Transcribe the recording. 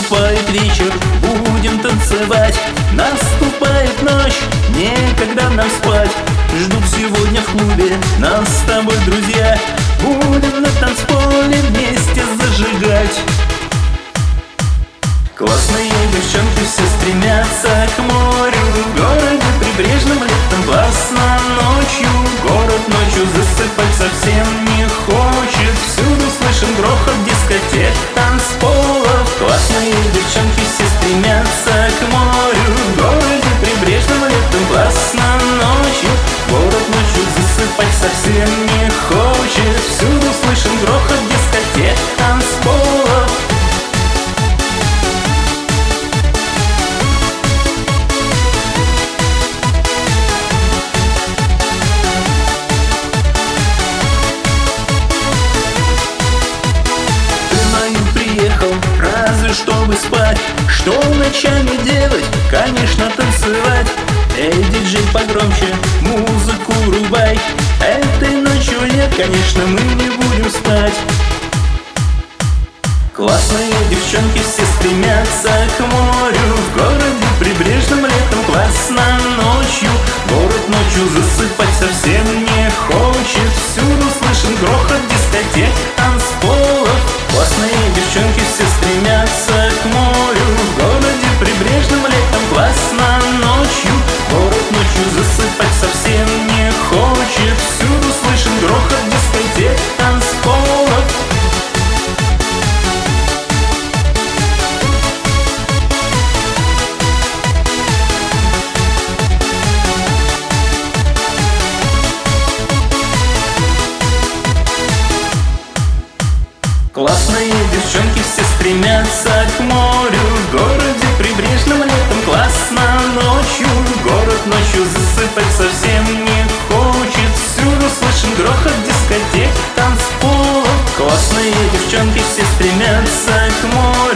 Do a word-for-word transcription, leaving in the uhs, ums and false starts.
Наступает вечер, будем танцевать. Наступает ночь, некогда нам спать. Ждут сегодня в клубе нас с тобой, друзья. Будем на танцполе вместе зажигать. Классные девчонки все стремятся к морю. В городе прибрежном летом классно ночью. Город ночью засыпать совсем не хочет. Всюду слышен грохот дискотек, танцполов. Классные девчонки все стремятся к морю. В городе прибрежном летом классно ночью. Город ночью засыпать совсем не хочет. Всюду слышен грохот дискотек, танцполов. Разве чтобы спать, что ночами делать? Конечно, танцевать. Эй, диджей, погромче музыку рубай. Этой ночью нет, конечно, мы не будем спать. Классные девчонки все стремятся к морю. В городе прибрежном летом классно ночью. Город ночью засыпать совсем не хочет. Всюду слышен грохот дискотек, танцполов. Классные девчонки все стремятся к морю. В городе прибрежном летом классно ночью. Город ночью засыпать совсем не хочет. Всюду слышен грохот дискотек, танцполов. Классные девчонки все стремятся к морю. В городе прибрежном летом классно ночью. Город ночью засыпать совсем не хочет. Всюду слышен грохот дискотек, танцполов. Классные девчонки все стремятся к морю.